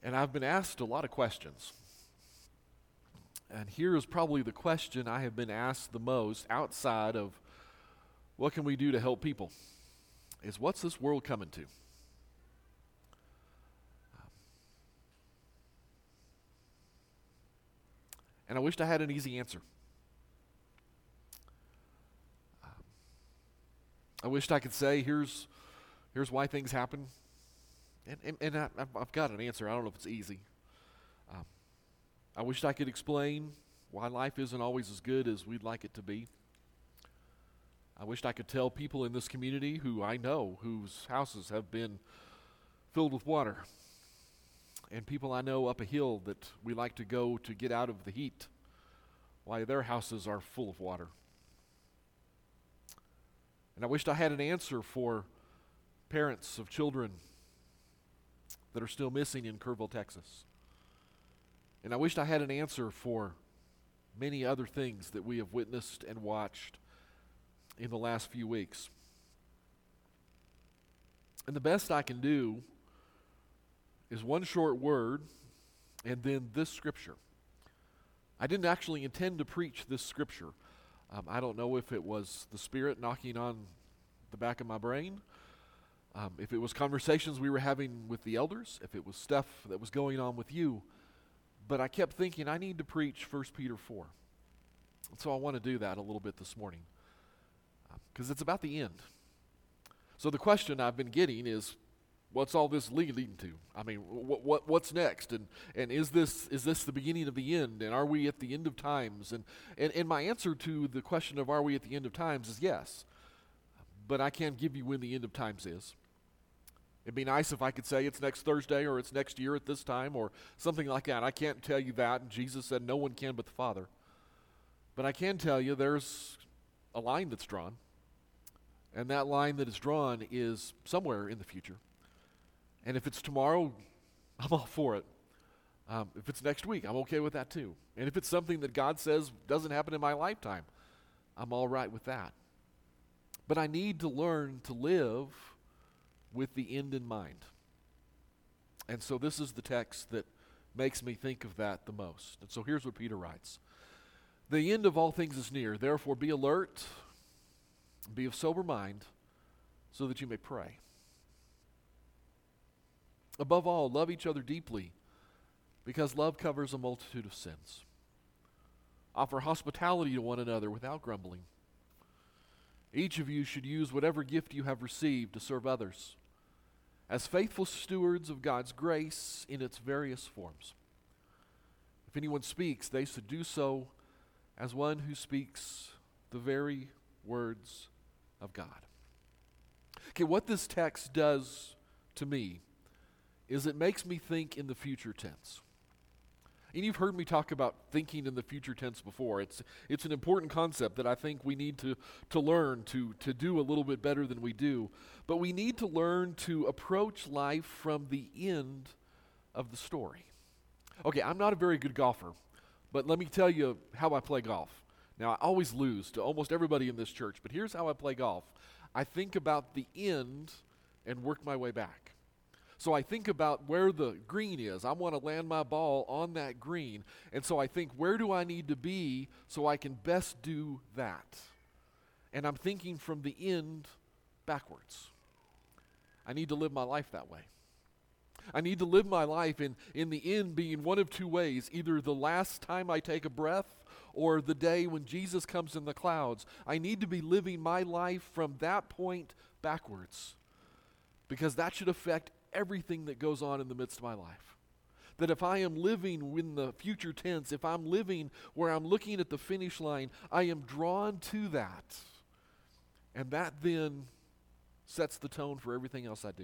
And I've been asked a lot of questions. And here is probably the question I have been asked the most outside of what can we do to help people, is what's this world coming to? And I wished I had an easy answer. I wished I could say, here's why things happen. And I've got an answer. I don't know if it's easy. I wished I could explain why life isn't always as good as we'd like it to be. I wished I could tell people in this community who I know, whose houses have been filled with water, and people I know up a hill that we like to go to get out of the heat, why their houses are full of water. And I wished I had an answer for parents of children that are still missing in Kerrville, Texas. And I wished I had an answer for many other things that we have witnessed and watched in the last few weeks. And the best I can do is one short word and then this scripture. I didn't actually intend to preach this scripture. I don't know if it was the Spirit knocking on the back of my brain, if it was conversations we were having with the elders, if it was stuff that was going on with you. But I kept thinking I need to preach 1 Peter 4. And so I want to do that a little bit this morning because it's about the end. So the question I've been getting is, what's all this leading to? I mean, what's next? And is this the beginning of the end? And are we at the end of times? And my answer to the question of are we at the end of times is yes. But I can't give you when the end of times is. It'd be nice if I could say it's next Thursday or it's next year at this time or something like that. I can't tell you that. And Jesus said no one can but the Father. But I can tell you there's a line that's drawn. And that line that is drawn is somewhere in the future. And if it's tomorrow, I'm all for it. If it's next week, I'm okay with that too. And if it's something that God says doesn't happen in my lifetime, I'm all right with that. But I need to learn to live with the end in mind. And so this is the text that makes me think of that the most. And so here's what Peter writes. The end of all things is near. Therefore be alert, be of sober mind, so that you may pray. Above all, love each other deeply, because love covers a multitude of sins. Offer hospitality to one another without grumbling. Each of you should use whatever gift you have received to serve others, as faithful stewards of God's grace in its various forms. If anyone speaks, they should do so as one who speaks the very words of God. Okay, what this text does to me is it makes me think in the future tense. And you've heard me talk about thinking in the future tense before. It's an important concept that I think we need to learn to do a little bit better than we do. But we need to learn to approach life from the end of the story. Okay, I'm not a very good golfer, but let me tell you how I play golf. Now, I always lose to almost everybody in this church, but here's how I play golf. I think about the end and work my way back. So I think about where the green is. I want to land my ball on that green. And so I think, where do I need to be so I can best do that? And I'm thinking from the end backwards. I need to live my life that way. I need to live my life in the end being one of two ways. Either the last time I take a breath or the day when Jesus comes in the clouds. I need to be living my life from that point backwards, because that should affect everything that goes on in the midst of my life. That if I am living in the future tense, if I'm living where I'm looking at the finish line, I am drawn to that. And that then sets the tone for everything else I do.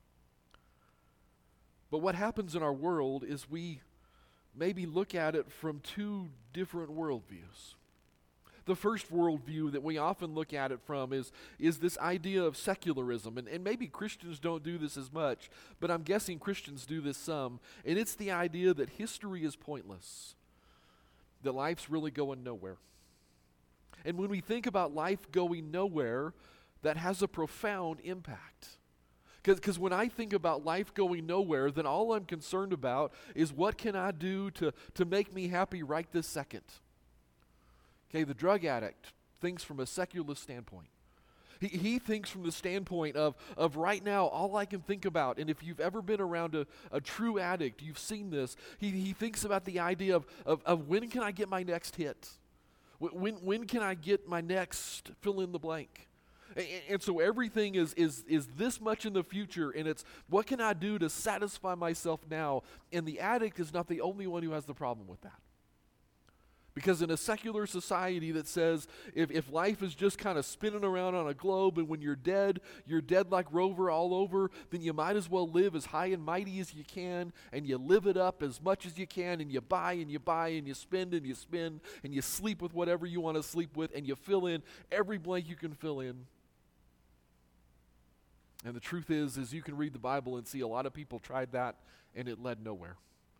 But what happens in our world is we maybe look at it from two different worldviews. The first worldview that we often look at it from is this idea of secularism. And maybe Christians don't do this as much, but I'm guessing Christians do this some. And it's the idea that history is pointless, that life's really going nowhere. And when we think about life going nowhere, that has a profound impact. Because when I think about life going nowhere, then all I'm concerned about is what can I do to make me happy right this second. Okay, the drug addict thinks from a secular standpoint. He thinks from the standpoint of right now, all I can think about, and if you've ever been around a true addict, you've seen this, he thinks about the idea of when can I get my next hit? When can I get my next fill in the blank? And so everything is this much in the future, and it's what can I do to satisfy myself now? And the addict is not the only one who has the problem with that. Because in a secular society that says if life is just kind of spinning around on a globe and when you're dead like Rover all over, then you might as well live as high and mighty as you can, and you live it up as much as you can, and you buy and you buy and you spend and you spend and you sleep with whatever you want to sleep with, and you fill in every blank you can fill in. And the truth is you can read the Bible and see a lot of people tried that and it led nowhere.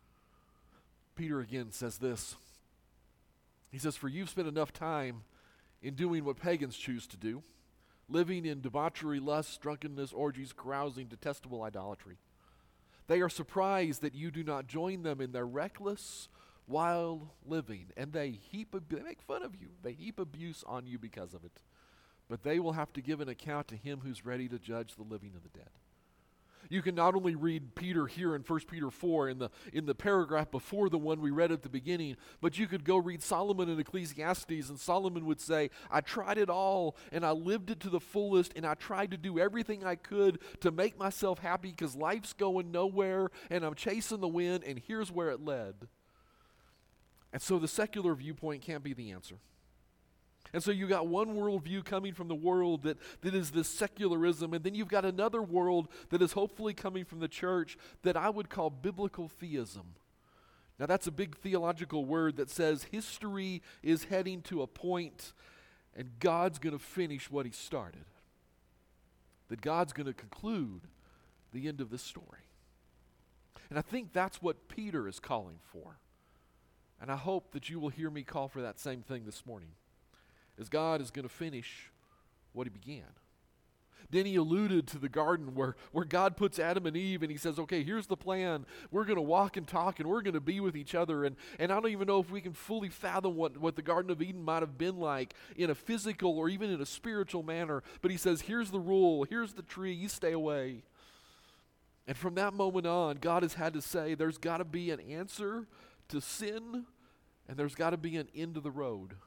Peter again says this. He says, for you've spent enough time in doing what pagans choose to do, living in debauchery, lust, drunkenness, orgies, carousing, detestable idolatry. They are surprised that you do not join them in their reckless, wild living, and they make fun of you. They heap abuse on you because of it. But they will have to give an account to him who's ready to judge the living and the dead. You can not only read Peter here in 1 Peter 4 in the paragraph before the one we read at the beginning, but you could go read Solomon in Ecclesiastes, and Solomon would say, I tried it all, and I lived it to the fullest, and I tried to do everything I could to make myself happy because life's going nowhere, and I'm chasing the wind, and here's where it led. And so the secular viewpoint can't be the answer. And so you got one worldview coming from the world that is this secularism, and then you've got another world that is hopefully coming from the church that I would call biblical theism. Now that's a big theological word that says history is heading to a point and God's going to finish what he started. That God's going to conclude the end of this story. And I think that's what Peter is calling for. And I hope that you will hear me call for that same thing this morning. As God is going to finish what he began. Then he alluded to the garden where God puts Adam and Eve and he says, okay, here's the plan. We're going to walk and talk and we're going to be with each other. And I don't even know if we can fully fathom what the Garden of Eden might have been like in a physical or even in a spiritual manner. But he says, here's the rule, here's the tree, you stay away. And from that moment on, God has had to say there's got to be an answer to sin and there's got to be an end to the road.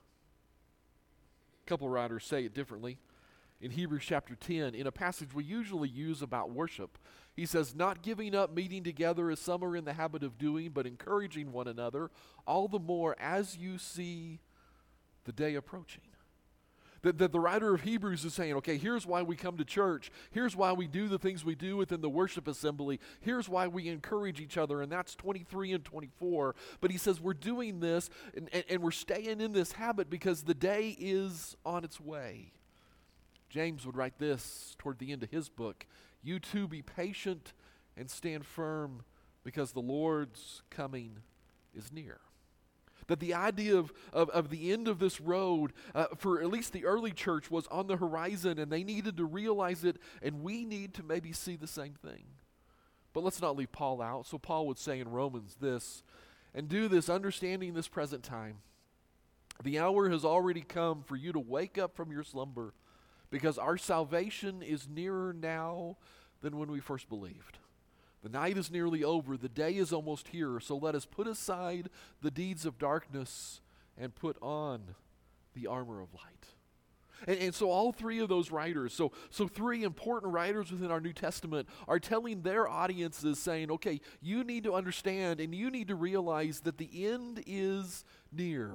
A couple writers say it differently. In Hebrews chapter 10, in a passage we usually use about worship, he says, not giving up meeting together as some are in the habit of doing, but encouraging one another, all the more as you see the day approaching. The writer of Hebrews is saying, okay, here's why we come to church. Here's why we do the things we do within the worship assembly. Here's why we encourage each other, and that's 23 and 24. But he says we're doing this, and we're staying in this habit because the day is on its way. James would write this toward the end of his book, you too be patient and stand firm because the Lord's coming is near. That the idea of the end of this road, for at least the early church, was on the horizon, and they needed to realize it, and we need to maybe see the same thing. But let's not leave Paul out. So Paul would say in Romans this, and do this, understanding this present time. The hour has already come for you to wake up from your slumber, because our salvation is nearer now than when we first believed. The night is nearly over, the day is almost here, so let us put aside the deeds of darkness and put on the armor of light. And so all three of those writers, so three important writers within our New Testament are telling their audiences, saying, okay, you need to understand and you need to realize that the end is near.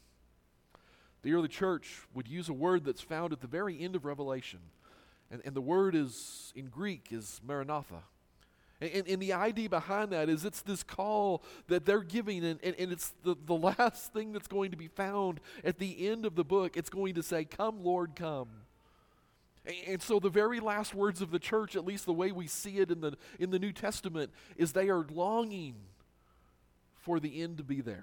The early church would use a word that's found at the very end of Revelation, and the word is, in Greek, is Maranatha. And the idea behind that is it's this call that they're giving, and it's the last thing that's going to be found at the end of the book. It's going to say, come, Lord, come. And so the very last words of the church, at least the way we see it in the New Testament, is they are longing for the end to be there.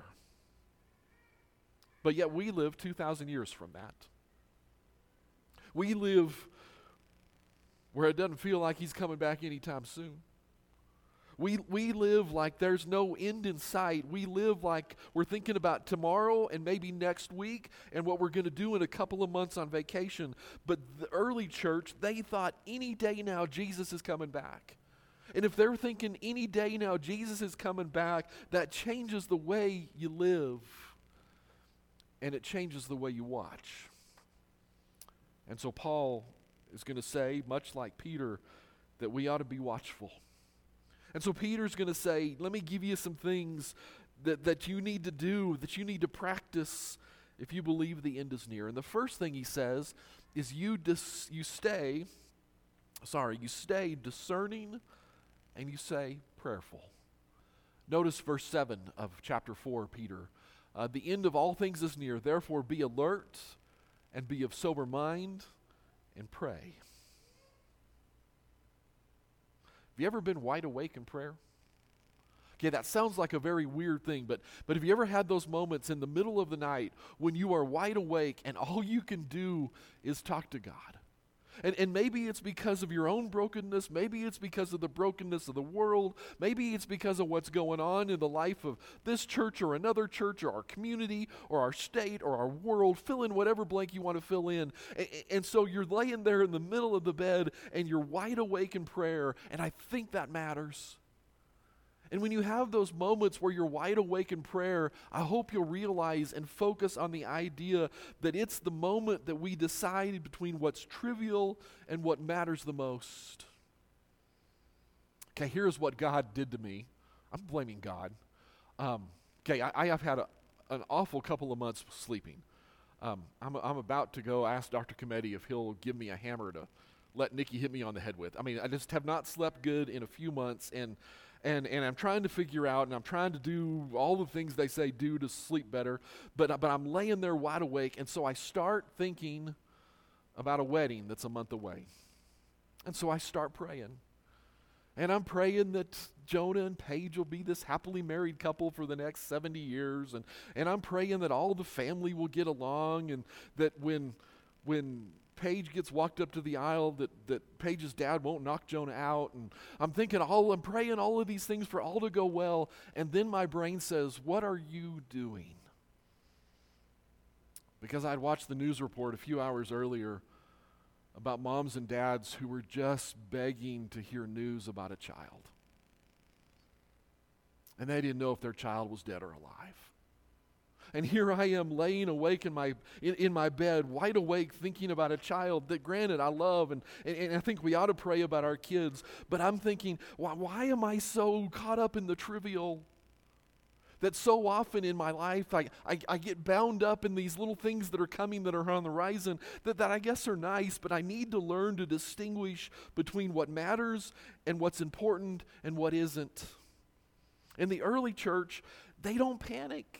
But yet we live 2,000 years from that. We live where it doesn't feel like he's coming back anytime soon. We live like there's no end in sight. We live like we're thinking about tomorrow and maybe next week and what we're going to do in a couple of months on vacation. But the early church, they thought any day now Jesus is coming back. And if they're thinking any day now Jesus is coming back, that changes the way you live. And it changes the way you watch. And so Paul is going to say, much like Peter, that we ought to be watchful. And so Peter's going to say, let me give you some things that you need to do, that you need to practice if you believe the end is near. And the first thing he says is you stay discerning and you say prayerful. Notice verse 7 of chapter 4, Peter. The end of all things is near, therefore be alert and be of sober mind and pray. Have you ever been wide awake in prayer? Okay, that sounds like a very weird thing, but have you ever had those moments in the middle of the night when you are wide awake and all you can do is talk to God? And maybe it's because of your own brokenness. Maybe it's because of the brokenness of the world. Maybe it's because of what's going on in the life of this church or another church or our community or our state or our world. Fill in whatever blank you want to fill in. And so you're laying there in the middle of the bed and you're wide awake in prayer. And I think that matters. And when you have those moments where you're wide awake in prayer, I hope you'll realize and focus on the idea that it's the moment that we decide between what's trivial and what matters the most. Okay, here's what God did to me. I'm blaming God. I have had an awful couple of months sleeping. I'm about to go ask Dr. Cometti if he'll give me a hammer to let Nikki hit me on the head with. I mean, I just have not slept good in a few months, and I'm trying to figure out, and I'm trying to do all the things they say do to sleep better, but I'm laying there wide awake, and so I start thinking about a wedding that's a month away. And so I start praying. And I'm praying that Jonah and Paige will be this happily married couple for the next 70 years, and I'm praying that all the family will get along, and that when Paige gets walked up to the aisle, that Paige's dad won't knock Jonah out. And I'm praying all of these things for all to go well. And then my brain says, what are you doing? Because I'd watched the news report a few hours earlier about moms and dads who were just begging to hear news about a child. And they didn't know if their child was dead or alive. And here I am laying awake in my bed, wide awake, thinking about a child that, granted, I love, and I think we ought to pray about our kids. But I'm thinking, why am I so caught up in the trivial that so often in my life I get bound up in these little things that are coming that are on the horizon that I guess are nice, but I need to learn to distinguish between what matters and what's important and what isn't. In the early church, they don't panic.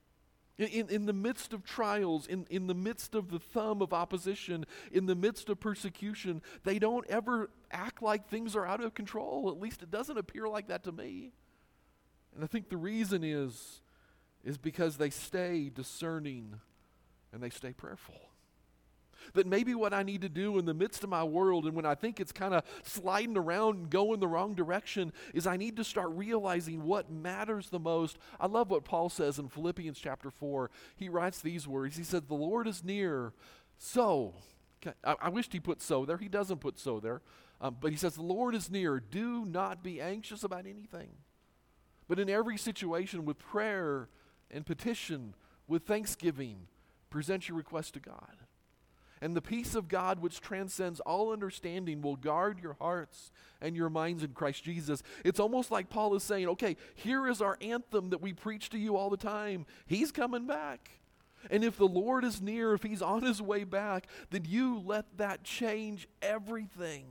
In the midst of trials, in the midst of the thumb of opposition, in the midst of persecution, they don't ever act like things are out of control. At least it doesn't appear like that to me. And I think the reason is because they stay discerning and they stay prayerful. That maybe what I need to do in the midst of my world and when I think it's kind of sliding around and going the wrong direction is I need to start realizing what matters the most. I love what Paul says in Philippians chapter 4. He writes these words. He says, the Lord is near, so. I wished he put so there. He doesn't put so there. But he says, the Lord is near. Do not be anxious about anything. But in every situation with prayer and petition, with thanksgiving, present your request to God. And the peace of God, which transcends all understanding, will guard your hearts and your minds in Christ Jesus. It's almost like Paul is saying, okay, here is our anthem that we preach to you all the time. He's coming back. And if the Lord is near, if he's on his way back, then you let that change everything.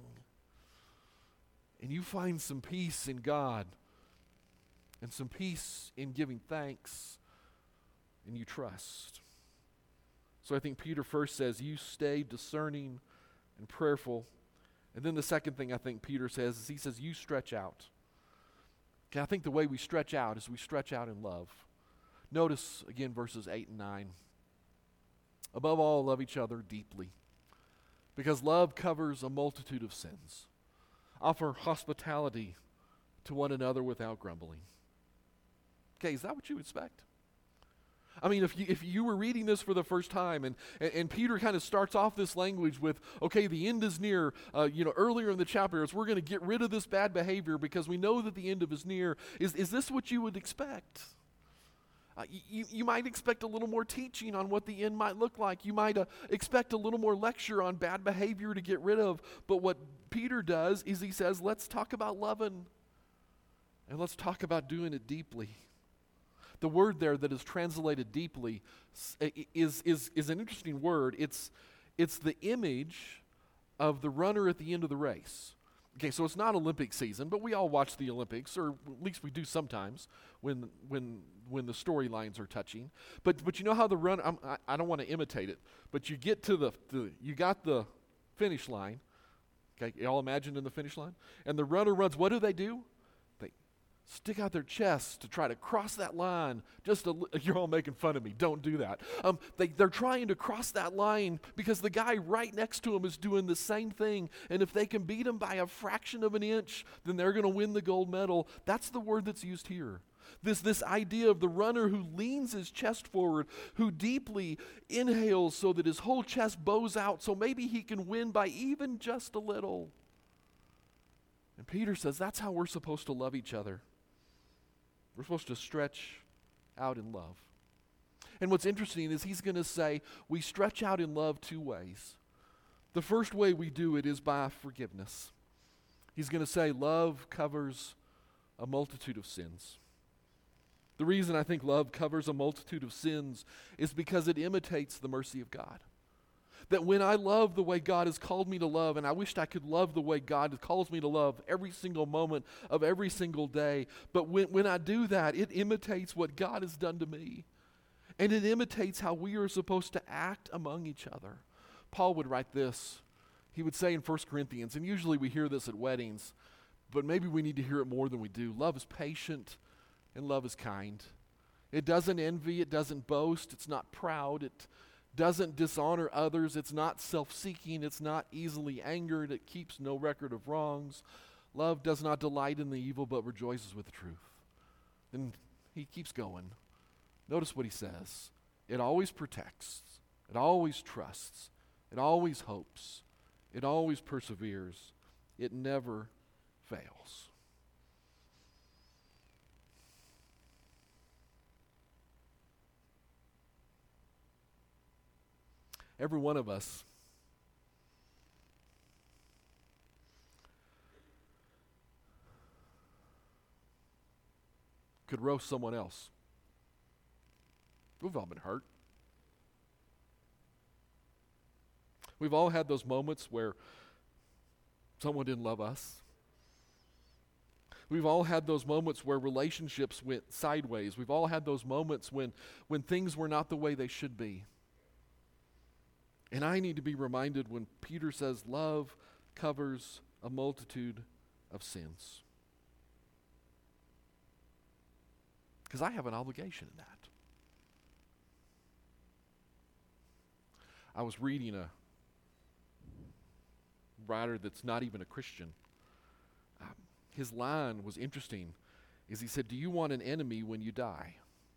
And you find some peace in God and some peace in giving thanks, and you trust. So I think Peter first says, you stay discerning and prayerful. And then the second thing I think Peter says is he says, you stretch out. Okay, I think the way we stretch out is we stretch out in love. Notice again verses 8 and 9. Above all, love each other deeply, because love covers a multitude of sins. Offer hospitality to one another without grumbling. Okay, is that what you expect? I mean, if you were reading this for the first time, and Peter kind of starts off this language with, okay, the end is near, earlier in the chapter, it's we're going to get rid of this bad behavior because we know that the end of is near. Is this what you would expect? You might expect a little more teaching on what the end might look like. You might expect a little more lecture on bad behavior to get rid of. But what Peter does is he says, let's talk about loving, and let's talk about doing it deeply. The word there that is translated deeply is an interesting word. It's the image of the runner at the end of the race. Okay, so it's not Olympic season, but we all watch the Olympics, or at least we do sometimes when the storylines are touching. But you know how the run? I don't want to imitate it, but you get to you got the finish line. Okay, you all imagine in the finish line, and the runner runs. What do? They stick out their chests to try to cross that line. You're all making fun of me. Don't do that. They're trying to cross that line because the guy right next to them is doing the same thing. And if they can beat him by a fraction of an inch, then they're going to win the gold medal. That's the word that's used here. This idea of the runner who leans his chest forward, who deeply inhales so that his whole chest bows out, so maybe he can win by even just a little. And Peter says that's how we're supposed to love each other. We're supposed to stretch out in love. And what's interesting is he's going to say we stretch out in love two ways. The first way we do it is by forgiveness. He's going to say love covers a multitude of sins. The reason I think love covers a multitude of sins is because it imitates the mercy of God. That when I love the way God has called me to love, and I wished I could love the way God calls me to love every single moment of every single day, but when I do that, it imitates what God has done to me. And it imitates how we are supposed to act among each other. Paul would write this. He would say in 1 Corinthians, and usually we hear this at weddings, but maybe we need to hear it more than we do. Love is patient and love is kind. It doesn't envy, it doesn't boast, it's not proud, it doesn't dishonor others, it's not self-seeking, it's not easily angered, it keeps no record of wrongs. Love does not delight in the evil, but rejoices with the truth. And he keeps going. Notice what he says. It always protects, it always trusts, it always hopes, it always perseveres, it never fails. Every one of us could roast someone else. We've all been hurt. We've all had those moments where someone didn't love us. We've all had those moments where relationships went sideways. We've all had those moments when things were not the way they should be. And I need to be reminded when Peter says love covers a multitude of sins. Because I have an obligation in that. I was reading a writer that's not even a Christian. His line was interesting. Is he said, do you want an enemy when you die?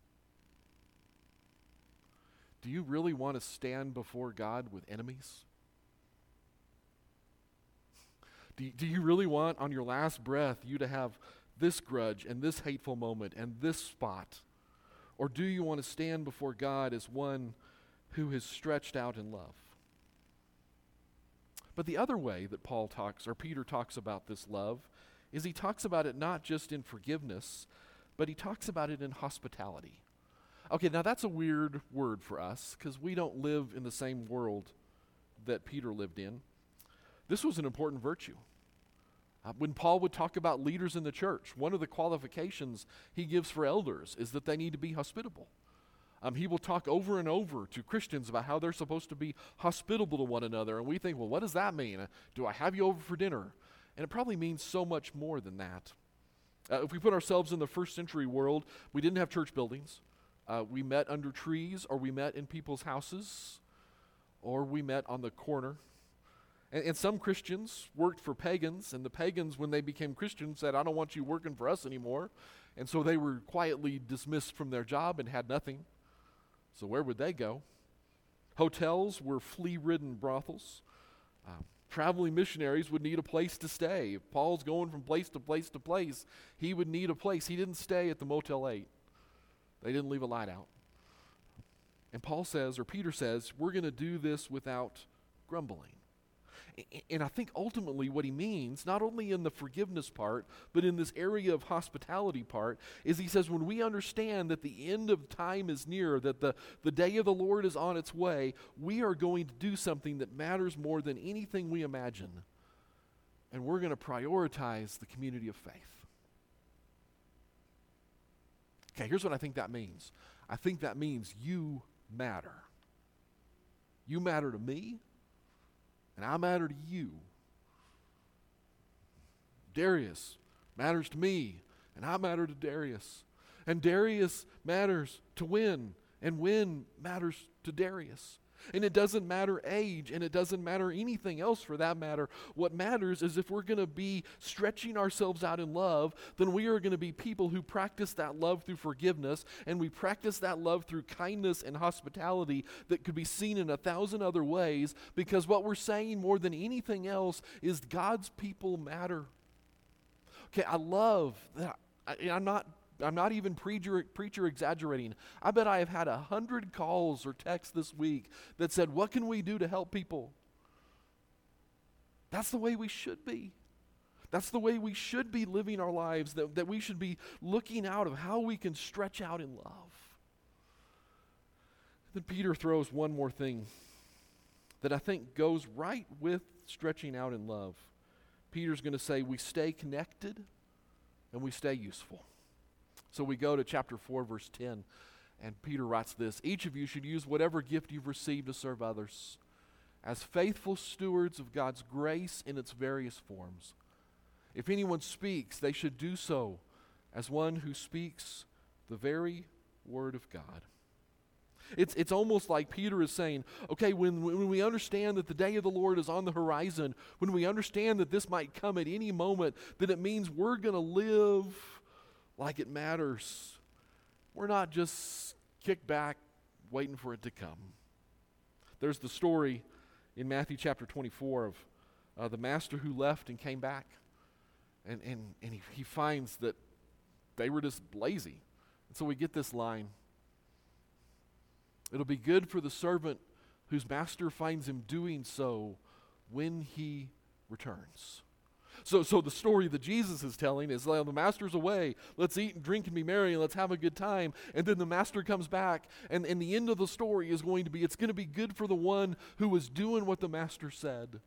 Do you really want to stand before God with enemies? Do you really want on your last breath you to have this grudge and this hateful moment and this spot? Or do you want to stand before God as one who has stretched out in love? But the other way that Peter talks about this love is he talks about it not just in forgiveness, but he talks about it in hospitality. Okay, now that's a weird word for us because we don't live in the same world that Peter lived in. This was an important virtue. When Paul would talk about leaders in the church, one of the qualifications he gives for elders is that they need to be hospitable. He will talk over and over to Christians about how they're supposed to be hospitable to one another. And we think, well, what does that mean? Do I have you over for dinner? And it probably means so much more than that. If we put ourselves in the first century world, we didn't have church buildings. We met under trees, or we met in people's houses, or we met on the corner. And some Christians worked for pagans, and the pagans, when they became Christians, said, I don't want you working for us anymore. And so they were quietly dismissed from their job and had nothing. So where would they go? Hotels were flea-ridden brothels. Traveling missionaries would need a place to stay. If Paul's going from place to place to place, he would need a place. He didn't stay at the Motel 8. They didn't leave a light out. And Paul says, or Peter says, we're going to do this without grumbling. And I think ultimately what he means, not only in the forgiveness part, but in this area of hospitality part, is he says when we understand that the end of time is near, that the day of the Lord is on its way, we are going to do something that matters more than anything we imagine. And we're going to prioritize the community of faith. Okay, here's what I think that means. I think that means you matter. You matter to me. And I matter to you. Darius matters to me, and I matter to Darius. And Darius matters to Wynn, and Wynn matters to Darius. And it doesn't matter age, and it doesn't matter anything else for that matter. What matters is if we're going to be stretching ourselves out in love, then we are going to be people who practice that love through forgiveness, and we practice that love through kindness and hospitality that could be seen in 1,000 other ways, because what we're saying more than anything else is God's people matter. Okay, I love that. I'm not even preacher exaggerating. I bet I have had 100 calls or texts this week that said, what can we do to help people? That's the way we should be. That's the way we should be living our lives, that we should be looking out of how we can stretch out in love. Then Peter throws one more thing that I think goes right with stretching out in love. Peter's going to say we stay connected and we stay useful. So we go to chapter 4, verse 10, and Peter writes this: each of you should use whatever gift you've received to serve others as faithful stewards of God's grace in its various forms. If anyone speaks, they should do so as one who speaks the very word of God. It's almost like Peter is saying, okay, when we understand that the day of the Lord is on the horizon, when we understand that this might come at any moment, then it means we're going to live like it matters. We're not just kicked back waiting for it to come. There's the story in Matthew chapter 24 of the master who left and came back. And he finds that they were just lazy. And so we get this line: it'll be good for the servant whose master finds him doing so when he returns. So the story that Jesus is telling is, well, the master's away. Let's eat and drink and be merry and let's have a good time. And then the master comes back, and the end of the story is going to be, it's going to be good for the one who was doing what the master said.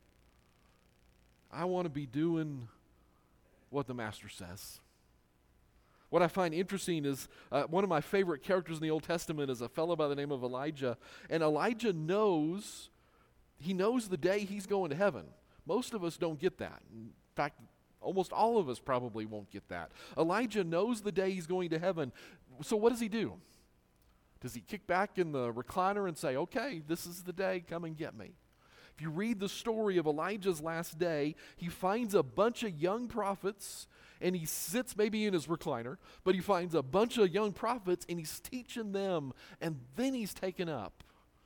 I want to be doing what the master says. What I find interesting is one of my favorite characters in the Old Testament is a fellow by the name of Elijah. And Elijah knows the day he's going to heaven. Most of us don't get that. In fact, almost all of us probably won't get that. Elijah knows the day he's going to heaven. So what does he do? Does he kick back in the recliner and say, okay, this is the day, come and get me? If you read the story of Elijah's last day, he finds a bunch of young prophets, and he sits maybe in his recliner, but he finds a bunch of young prophets, and he's teaching them, and then he's taken up.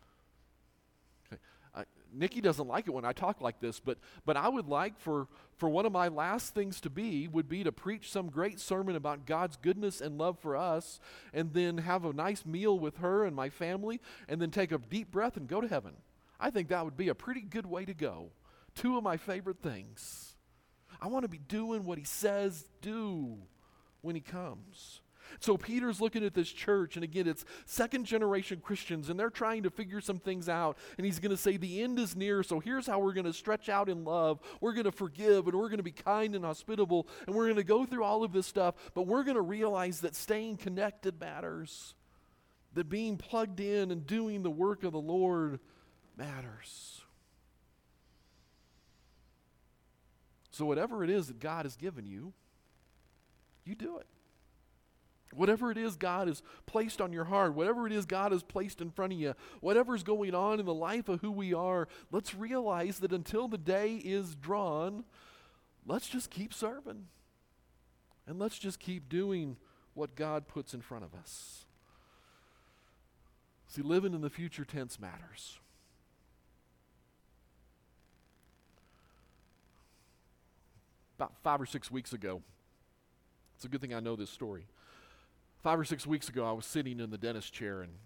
Nikki doesn't like it when I talk like this, but I would like for one of my last things to be to preach some great sermon about God's goodness and love for us, and then have a nice meal with her and my family, and then take a deep breath and go to heaven. I think that would be a pretty good way to go. Two of my favorite things. I want to be doing what he says do when he comes. So Peter's looking at this church, and again, it's second-generation Christians, and they're trying to figure some things out, and he's going to say the end is near, so here's how we're going to stretch out in love. We're going to forgive, and we're going to be kind and hospitable, and we're going to go through all of this stuff, but we're going to realize that staying connected matters, that being plugged in and doing the work of the Lord matters. So whatever it is that God has given you, you do it. Whatever it is God has placed on your heart, whatever it is God has placed in front of you, whatever's going on in the life of who we are, let's realize that until the day is drawn, let's just keep serving. And let's just keep doing what God puts in front of us. See, living in the future tense matters. About 5 or 6 weeks ago, it's a good thing I know this story. 5 or 6 weeks ago, I was sitting in the dentist chair, and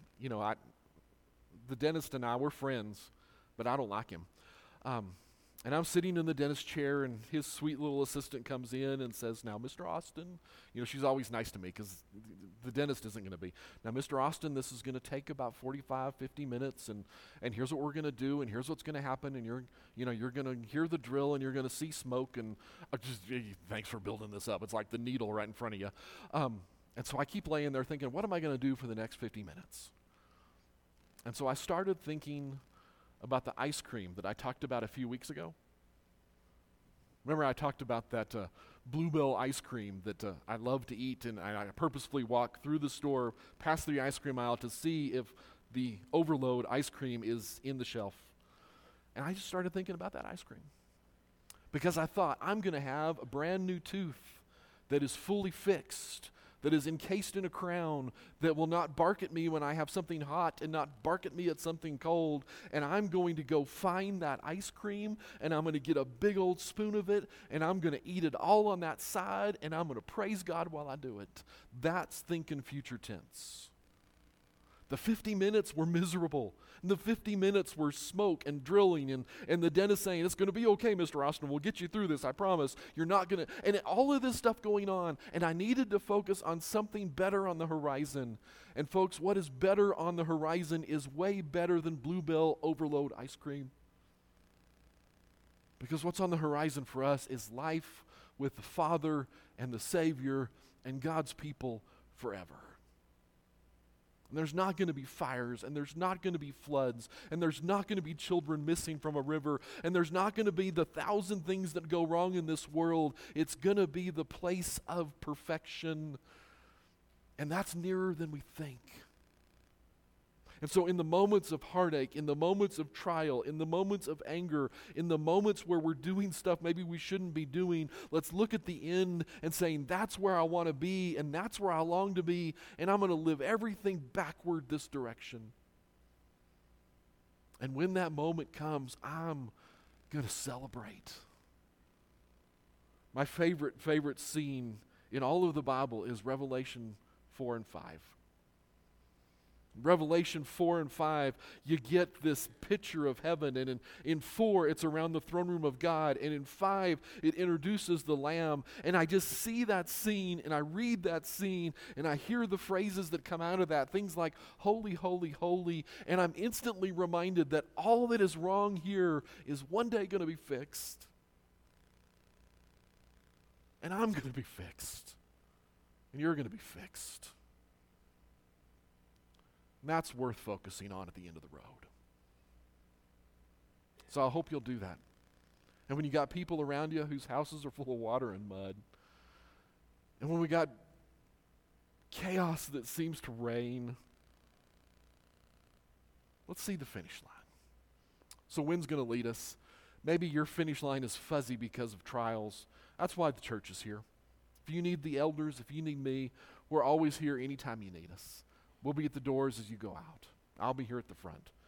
the dentist and I were friends, but I don't like him. And I'm sitting in the dentist chair, and his sweet little assistant comes in and says, "Now, Mr. Austin," she's always nice to me because the dentist isn't going to be. "Now, Mr. Austin, this is going to take about 45, 50 minutes, and here's what we're going to do, and here's what's going to happen, and you're going to hear the drill, and you're going to see smoke, and thanks for building this up. It's like the needle right in front of you." And so I keep laying there thinking, what am I going to do for the next 50 minutes? And so I started thinking about the ice cream that I talked about a few weeks ago. Remember I talked about that Bluebell ice cream that I love to eat, and I purposefully walk through the store, past the ice cream aisle to see if the Overload ice cream is in the shelf. And I just started thinking about that ice cream. Because I thought, I'm going to have a brand new tooth that is fully fixed, that is encased in a crown, that will not bark at me when I have something hot and not bark at me at something cold. And I'm going to go find that ice cream, and I'm going to get a big old spoon of it, and I'm going to eat it all on that side, and I'm going to praise God while I do it. That's thinking future tense. The 50 minutes were miserable. The 50 minutes were smoke and drilling and the dentist saying, "It's going to be okay, Mr. Austin. We'll get you through this. I promise. You're not going to." And all of this stuff going on. And I needed to focus on something better on the horizon. And folks, what is better on the horizon is way better than Bluebell Overload ice cream. Because what's on the horizon for us is life with the Father and the Savior and God's people forever. And there's not going to be fires, and there's not going to be floods, and there's not going to be children missing from a river, and there's not going to be the 1,000 things that go wrong in this world. It's going to be the place of perfection, and that's nearer than we think. And so in the moments of heartache, in the moments of trial, in the moments of anger, in the moments where we're doing stuff maybe we shouldn't be doing, let's look at the end and saying, that's where I want to be, and that's where I long to be, and I'm going to live everything backward this direction. And when that moment comes, I'm going to celebrate. My favorite scene in all of the Bible is Revelation 4 and 5. Revelation 4 and 5, you get this picture of heaven, and in 4, it's around the throne room of God, and in 5, it introduces the Lamb, and I just see that scene, and I read that scene, and I hear the phrases that come out of that, things like, holy, holy, holy, and I'm instantly reminded that all that is wrong here is one day going to be fixed, and I'm going to be fixed, and you're going to be fixed. And that's worth focusing on at the end of the road. So I hope you'll do that. And when you got people around you whose houses are full of water and mud, and when we got chaos that seems to reign, let's see the finish line. So when's going to lead us? Maybe your finish line is fuzzy because of trials. That's why the church is here. If you need the elders, if you need me, we're always here anytime you need us. We'll be at the doors as you go out. I'll be here at the front.